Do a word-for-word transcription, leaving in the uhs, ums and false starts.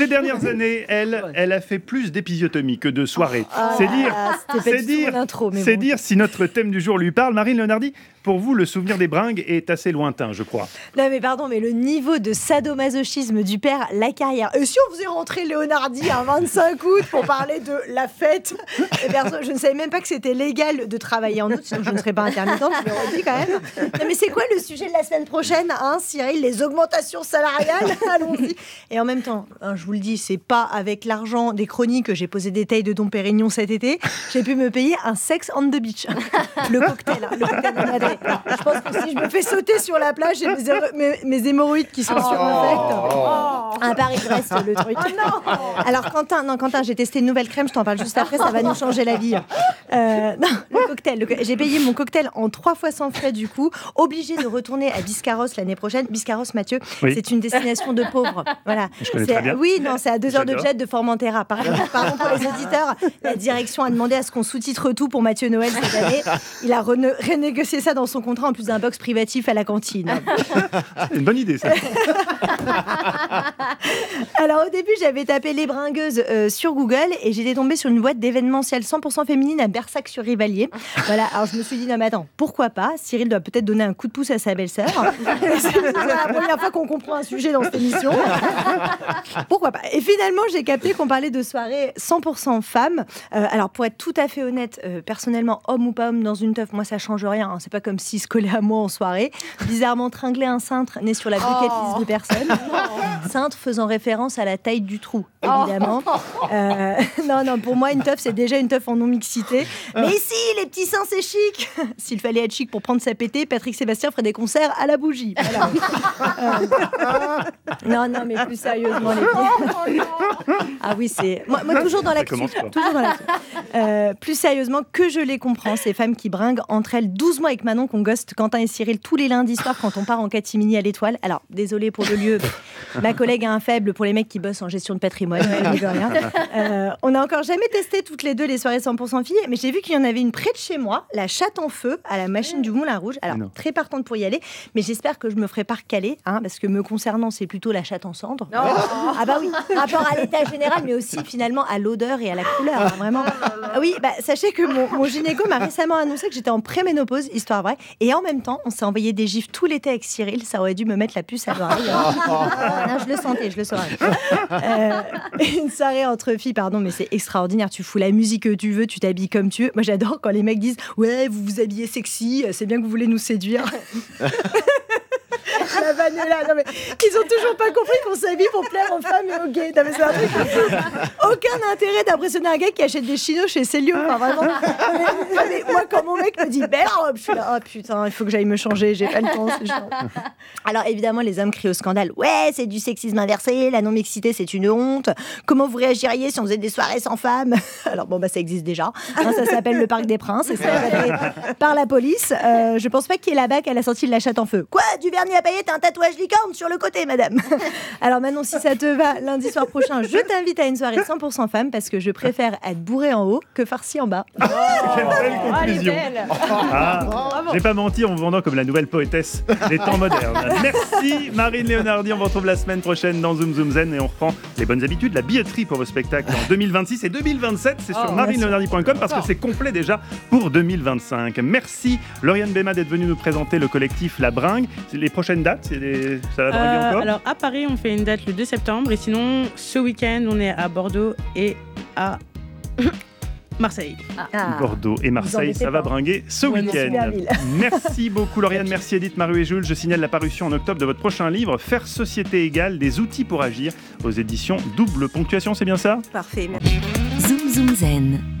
Ces dernières années, elle, elle a fait plus d'épisiotomie que de soirées. Ah, c'est dire, ah, c'est dire, c'est bon. dire si notre thème du jour lui parle. Marine Leonardi, pour vous, le souvenir des bringues est assez lointain, je crois. Non mais pardon, mais le niveau de sadomasochisme du père, la carrière. Et si on faisait rentrer Leonardi un vingt-cinq août pour parler de la fête, et perso, je ne savais même pas que c'était légal de travailler en août, sinon je ne serais pas intermittente, je le redis quand même. Non mais c'est quoi le sujet de la semaine prochaine, hein, Cyril? Les augmentations salariales, allons-y. Et en même temps, hein, je vous le dis, c'est pas avec l'argent des chroniques que j'ai posé des tailles de Dom Pérignon cet été, j'ai pu me payer un sex on the beach. Le cocktail, hein, le cocktail de Madrid. Je pense que si je me fais sauter sur la plage, j'ai mes, héro- mes, mes hémorroïdes qui sont oh. sur infect. Oh. Un Paris-Brest, le truc. Oh non. Alors Quentin, non Quentin, j'ai testé une nouvelle crème, je t'en parle juste après, ça va nous changer la vie. Euh, non, le cocktail, le co- j'ai payé mon cocktail en trois fois sans frais du coup, obligé de retourner à Biscarros l'année prochaine. Biscarros, Mathieu, oui. C'est une destination de pauvres. Voilà. Je connais c'est, très bien. Oui, non, c'est à deux heures J'adore. de jet de Formentera. Pardon, pardon pour les auditeurs. La direction a demandé à ce qu'on sous-titre tout pour Mathieu Noël cette année. Il a rene- renégocié ça dans son contrat en plus d'un box privatif à la cantine. C'est une bonne idée, ça. Alors au début, j'avais tapé les bringueuses euh, sur Google et j'étais tombée sur une boîte d'événementiel cent pour cent féminine à Bersac-sur-Rivalier. Voilà, alors je me suis dit, non mais attends, pourquoi pas? Cyril doit peut-être donner un coup de pouce à sa belle-sœur. C'est la première fois qu'on comprend un sujet dans cette émission. Pourquoi pas? Et finalement, j'ai capté qu'on parlait de soirée cent pour cent femmes. Euh, alors pour être tout à fait honnête, euh, personnellement, homme ou pas homme dans une teuf, moi ça change rien. Hein. C'est pas comme s'il se collait à moi en soirée. Bizarrement, tringler un cintre n'est sur la bucket list de personne. Cintre faisant référence à la taille du trou, évidemment. Euh, non, non, pour moi, une teuf, c'est déjà une teuf en non-mixité. Mais ici, les petits seins, c'est chic. S'il fallait être chic pour prendre sa pétée, Patrick Sébastien ferait des concerts à la bougie. Voilà. Euh, non, non, mais plus sérieusement, les filles. Ah oui, c'est... Moi, moi toujours dans l'actu. Toujours dans l'actu. Euh, plus sérieusement, que je les comprends, ces femmes qui bringuent entre elles douze mois avec Manon qu'on ghost Quentin et Cyril tous les lundis soirs quand on part en catimini à l'Étoile. Alors, désolé pour le lieu, ma collègue a un faible pour les mecs qui bossent en gestion de patrimoine. Je dis rien. Euh, on n'a encore jamais testé toutes les deux les soirées cent pour cent filles, mais j'ai vu qu'il y en avait une près de chez moi, la Chatte en Feu, à la machine du Moulin Rouge. Alors, très partante pour y aller, mais j'espère que je me ferai pas recaler, hein, parce que me concernant, c'est plutôt la chatte en cendre. Oh. Ah bah oui, rapport à l'état général, mais aussi finalement à l'odeur et à la couleur, hein, vraiment. Ah oui, bah, sachez que mon, mon gynéco m'a récemment annoncé que j'étais en préménopause, histoire vraie, et en même temps, on s'est envoyé des gifs tout l'été avec Cyril, ça aurait dû me mettre la puce à l'oreille. Non, je le sentais, je le saurais. Euh, une soirée entre filles, pardon, mais c'est extraordinaire. Tu fous la musique que tu veux, tu t'habilles comme tu veux. Moi, j'adore quand les mecs disent « Ouais, vous vous habillez sexy, c'est bien que vous voulez nous séduire. » La vanne est là. Non, mais ils ont toujours pas compris qu'on s'habille pour plaire aux femmes et aux gays. Non, mais c'est un truc. Aucun intérêt d'impressionner un gars qui achète des chinos chez Célio. Enfin, vraiment. Mais, mais moi, quand mon mec me dit belle robe, je suis là, oh putain, il faut que j'aille me changer, j'ai pas le temps. C'est chiant. Alors évidemment, les hommes crient au scandale. Ouais, c'est du sexisme inversé, la non-mixité, c'est une honte. Comment vous réagiriez si on faisait des soirées sans femmes? Alors bon, bah ça existe déjà. Hein, ça s'appelle le Parc des Princes et c'est arrêté par la police. Euh, je pense pas qu'il y ait la bac à la sortie de la Chatte en Feu. Quoi, du vernis à paillettes, un tatouage licorne sur le côté, madame. Alors Manon, si ça te va, lundi soir prochain, je t'invite à une soirée cent pour cent femmes parce que je préfère être bourrée en haut que farcie en bas. Oh, quelle belle conclusion. Oh, ah, j'ai pas menti en vous vendant comme la nouvelle poétesse des temps modernes. Merci Marine Leonardi, on vous retrouve la semaine prochaine dans Zoom Zoom Zen et on reprend les bonnes habitudes, la billetterie pour vos spectacles en deux mille vingt-six et deux mille vingt-sept, c'est sur oh, marine leonardi point com parce que c'est complet déjà pour deux mille vingt-cinq. Merci Lauriane Béma d'être venue nous présenter le collectif La Bringue. Les prochaines dates, c'est des... ça va bringuer euh, encore? Alors à Paris, on fait une date le deux septembre et sinon ce week-end, on est à Bordeaux et à Marseille. Ah. Bordeaux et Marseille, ça va bringuer ce oui, week-end. Merci beaucoup Lauriane, merci Edith, Maru et Jules. Je signale la parution en octobre de votre prochain livre, Faire société égale, des outils pour agir, aux éditions Double Ponctuation, c'est bien ça? Parfait. Zoom Zoom Zen.